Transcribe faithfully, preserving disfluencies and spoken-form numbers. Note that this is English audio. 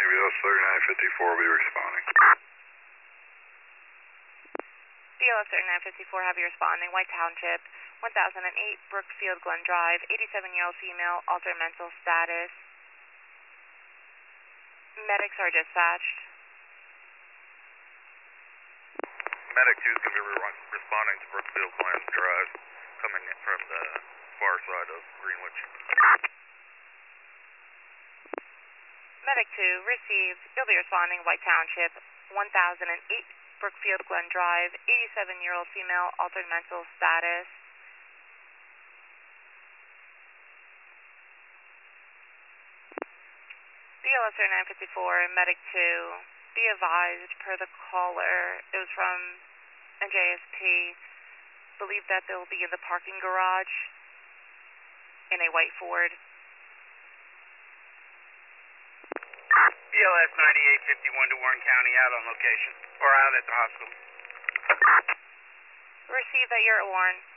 B L S thirty-nine fifty-four will be responding. B L S thirty-nine fifty-four, have you responding. White Township, one thousand eight Brookfield Glen Drive, eighty-seven-year-old female, altered mental status. Medics are dispatched. Medic two is going to be re responding to Brookfield Glen Drive, coming in from the far side of Greenwich. Medic two, received. You'll be responding. White Township, one thousand eight Brookfield Glen Drive, eighty-seven-year-old female, altered mental status. B L S thirty-nine fifty-four, Medic two, be advised per the caller, it was from N J S P, believe that they'll be in the parking garage in a white Ford. B L S ninety-eight fifty-one to Warren County, out on location, or out at the hospital. Receive that you're at Warren.